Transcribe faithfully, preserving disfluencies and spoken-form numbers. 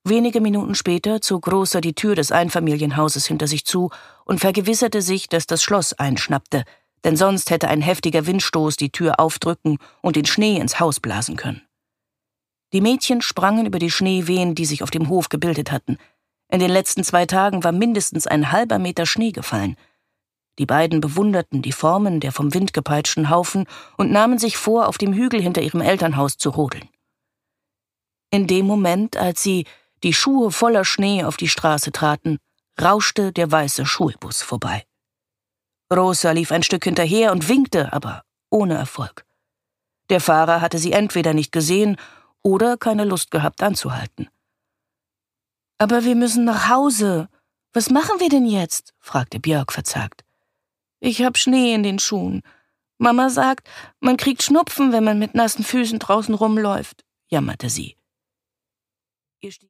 Wenige Minuten später zog Rosa die Tür des Einfamilienhauses hinter sich zu und vergewisserte sich, dass das Schloss einschnappte, denn sonst hätte ein heftiger Windstoß die Tür aufdrücken und den Schnee ins Haus blasen können. Die Mädchen sprangen über die Schneewehen, die sich auf dem Hof gebildet hatten. In den letzten zwei Tagen war mindestens ein halber Meter Schnee gefallen. Die beiden bewunderten die Formen der vom Wind gepeitschten Haufen und nahmen sich vor, auf dem Hügel hinter ihrem Elternhaus zu rodeln. In dem Moment, als sie, die Schuhe voller Schnee, auf die Straße traten, rauschte der weiße Schulbus vorbei. Rosa lief ein Stück hinterher und winkte, aber ohne Erfolg. Der Fahrer hatte sie entweder nicht gesehen oder keine Lust gehabt anzuhalten. »Aber wir müssen nach Hause. Was machen wir denn jetzt?« fragte Björk verzagt. »Ich hab Schnee in den Schuhen. Mama sagt, man kriegt Schnupfen, wenn man mit nassen Füßen draußen rumläuft«, jammerte sie. Ihr